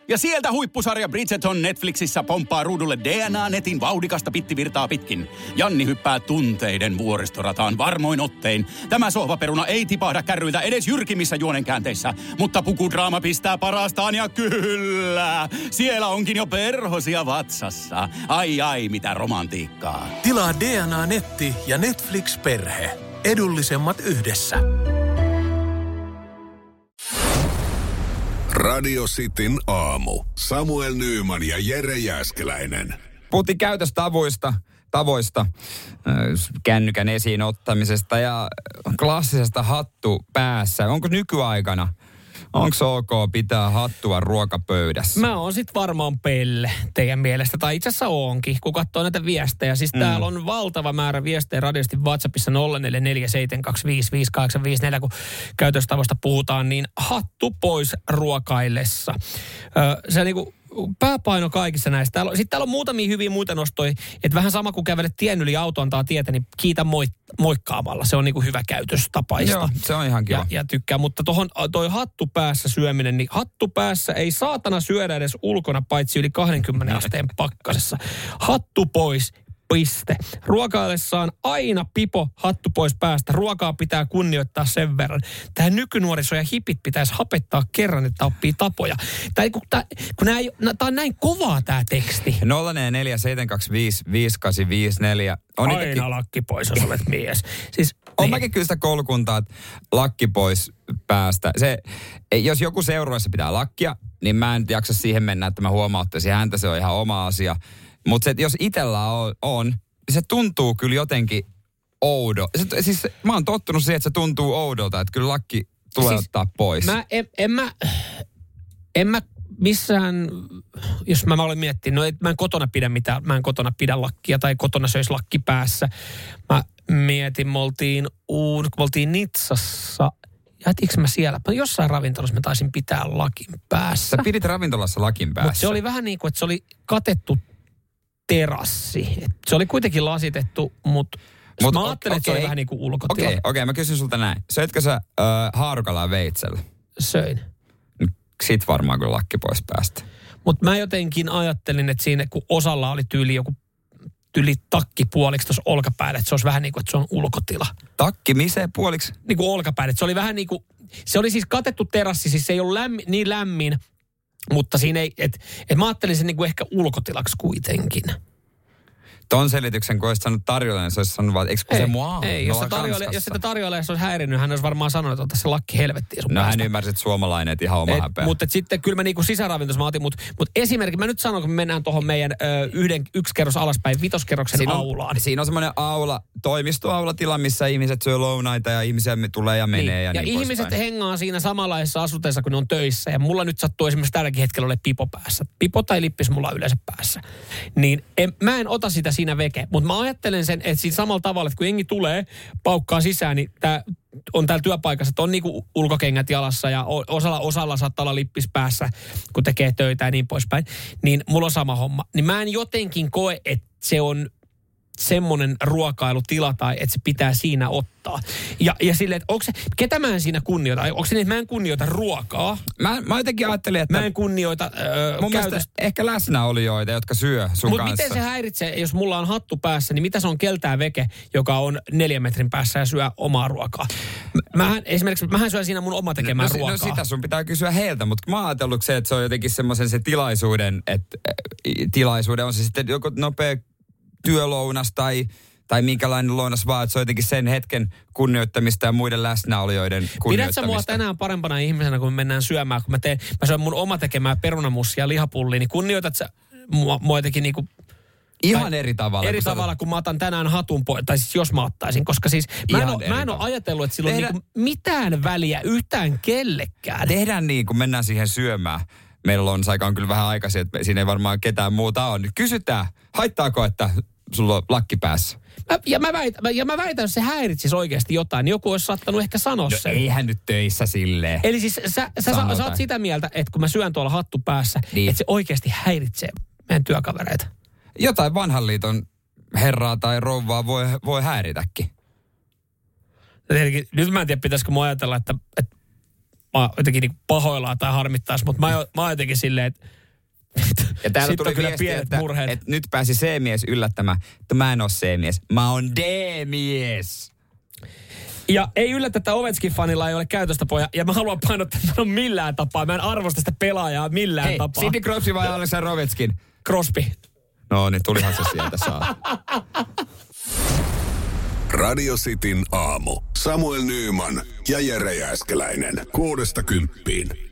Ja sieltä huippusarja Bridgerton Netflixissä pomppaa ruudulle DNA-netin vauhdikasta pittivirtaa pitkin. Janni hyppää tunteiden vuoristorataan varmoin ottein. Tämä sohvaperuna ei tipahda kärryiltä edes jyrkimmissä juonenkäänteissä. Mutta pukudraama pistää parastaan ja kyllä, siellä onkin jo perhosia vatsassa. Ai mitä romantiikkaa. Tilaa DNA-netti ja Netflix-perhe. Edullisemmat yhdessä. Radio Cityn aamu. Samuel Nyyman ja Jere Jääskeläinen. Puhuttiin käytöstavoista, kännykän esiin ottamisesta ja klassisesta hattu päässä. Onko nykyaikana, onko ok pitää hattua ruokapöydässä? Mä oon sit varmaan pelle teidän mielestä, tai itse asiassa oonkin, kun katsoo näitä viestejä. Siis täällä on valtava määrä viestejä radiosti WhatsAppissa 0447255854, kun käytöstavoista puhutaan, niin hattu pois ruokaillessa. Se niinku pääpaino kaikissa näistä. Sitten täällä on muutamia hyviä muita nostoja, että vähän sama kuin kävelet tien yli auto antaa tietä, niin kiitä moikkaamalla. Se on niinku hyvä käytöstapaista. Joo, se on ihan kiva. Ja tykkää, mutta toi hattu päässä syöminen, niin hattu päässä ei saatana syödä edes ulkona, paitsi yli 20 asteen pakkasessa. Hattu pois. Piste. Ruokaillessaan aina pipo hattu pois päästä. Ruokaa pitää kunnioittaa sen verran. Tähän nykynuoriso ja hipit pitäisi hapettaa kerran, että oppii tapoja. Tämä on näin kovaa tämä teksti. 0447255854. Aina lakki pois, jos olet mies. Siis, on mäkin kyllä sitä koulukuntaa, että lakki pois päästä. Jos joku seurueessa pitää lakkia, niin mä en jaksa siihen mennä, että mä huomauttaisin häntä. Se on ihan oma asia. Mutta jos itsellä on, niin se tuntuu kyllä jotenkin siis mä oon tottunut siihen, että se tuntuu oudolta, että kyllä lakki tulee ottaa pois. En mä missään, jos mä olen miettinyt, mä en kotona pidä lakkia tai kotona söisi lakki päässä. Mä mietin, me oltiin Nitsassa. Jätiinkö mä siellä? Jossain ravintolassa mä taisin pitää lakin päässä. Sä pidit ravintolassa lakin päässä? Mutta se oli vähän niin kuin, että se oli katettu terassi. Se oli kuitenkin lasitettu, mutta mä ajattelin, että se oli vähän niin kuin ulkotila. Okei, mä kysyn sulta näin. Söitkö sä haarukalla ja veitsellä? Söin. Sit varmaan kyllä lakki pois päästä. Mutta mä jotenkin ajattelin, että siinä kun osalla oli tyyli takki puoliksi tuossa olkapäällä, että se olisi vähän niin kuin, että se on ulkotila. Takki, missä puoliksi? Niin kuin olkapäällä. Se oli vähän niin kuin, se oli siis katettu terassi, siis se ei ollut niin lämmin, mutta siinä ei, että mä ajattelin sen niin kuin ehkä ulkotilaksi kuitenkin. Ton selityksen, kun olisit sanonut tarjolla, se olisi sanonut vaan, eikö se mua? Ei, jos sitä tarjolla olisi häirinnyt, hän olisi varmaan sanonut, että ota se lakki helvettiin sun päästä. Hän ymmärsi, että suomalainen, että ihan oma häpeä. Mutta sitten kyllä mä niinku sisäravintossa mä otin, mutta esimerkiksi mä nyt sanon, kun me mennään tuohon meidän yksi kerros alaspäin, vitoskerroksen aulaan. Siinä on semmoinen aula, toimistoaulatila, missä ihmiset syö lounaita ja ihmisiä tulee ja menee ja niin ihmiset hengaa siinä samanlaisessa asuteessa, kun ne on töissä. Ja mulla nyt sattuu esimerkiksi tälläkin hetkellä ole pipo päässä. Pipo tai lippis mulla on yleensä päässä. Niin mä en ota sitä siinä veke. Mutta mä ajattelen sen, että siinä samalla tavalla, että kun jengi tulee, paukkaa sisään, niin tää on täällä työpaikassa, että on niinku ulkokengät jalassa ja osalla saattaa olla lippis päässä, kun tekee töitä ja niin poispäin. Niin mulla on sama homma. Niin mä en jotenkin koe, että se on semmoinen ruokailutila tai että se pitää siinä ottaa. Ja silleen, että onko se, ketä mä en siinä kunnioita? Onko se niin, että mä en kunnioita ruokaa? Mä jotenkin ajattelin, että mä en kunnioita mun mielestä ehkä läsnäolijoita, jotka syö sun kanssa. Mutta miten se häiritsee, jos mulla on hattu päässä, niin mitä se on keltää veke, joka on 4 metrin päässä ja syö omaa ruokaa? Mähän syön siinä mun oma tekemään ruokaa. No sitä sun pitää kysyä heiltä, mutta mä oon ajatellut se, että se on jotenkin semmoisen se tilaisuuden, että tilaisuuden on se sitten joku nopea työlounas tai minkälainen lounas vaan, että se on jotenkin sen hetken kunnioittamista ja muiden läsnäolijoiden kunnioittamista. Pidätkö mua tänään parempana ihmisenä, kun me mennään syömään, kun mä syön mun oma tekemää perunamussia ja lihapullia, niin kunnioitat sä mua jotenkin niinku ihan eri tavalla. Eri tavalla, kun mä otan tänään hatun pois, tai siis jos mä ottaisin, koska siis mä en ole ajatellut, että sillä on niinku mitään väliä yhtään kellekään. Tehdään niin, kun mennään siihen syömään. Meillä on aika on kyllä vähän aikaisin, että siinä ei varmaan ketään muuta ole. Nyt kysytään, haittaako, että sulla on lakki päässä? Mä väitän, että se häiritsisi oikeasti jotain, niin joku olisi saattanut ehkä sanoa sen. Eihän nyt töissä silleen. Eli siis sä oot sitä mieltä, että kun mä syön tuolla hattu päässä, niin että se oikeasti häiritsee meidän työkavereita. Jotain vanhan liiton herraa tai rouvaa voi häiritäkin. Nyt mä en tiedä, pitäisikö mä ajatella, että mä jotenkin niin pahoillaan tai harmittaisi, mutta mä oon jotenkin silleen, että Ja täällä Sitten tuli on kyllä viesti, pienet että murheet. nyt pääsi C-mies yllättämään, että mä en ole C-mies, mä oon D-mies. Ja ei yllätä, että Ovechkin-fanilla ei ole käytöstä poja. Ja mä haluan painottaa, että mä en millään tapaa. Mä en arvosta sitä pelaajaa millään tapaa. Sidney Crosby vai Alexander Ovechkin? Crosby. No niin, tulihan se sieltä saa. Radio Cityn aamu. Samuel Nyyman ja Jere Jääskeläinen. 6–10.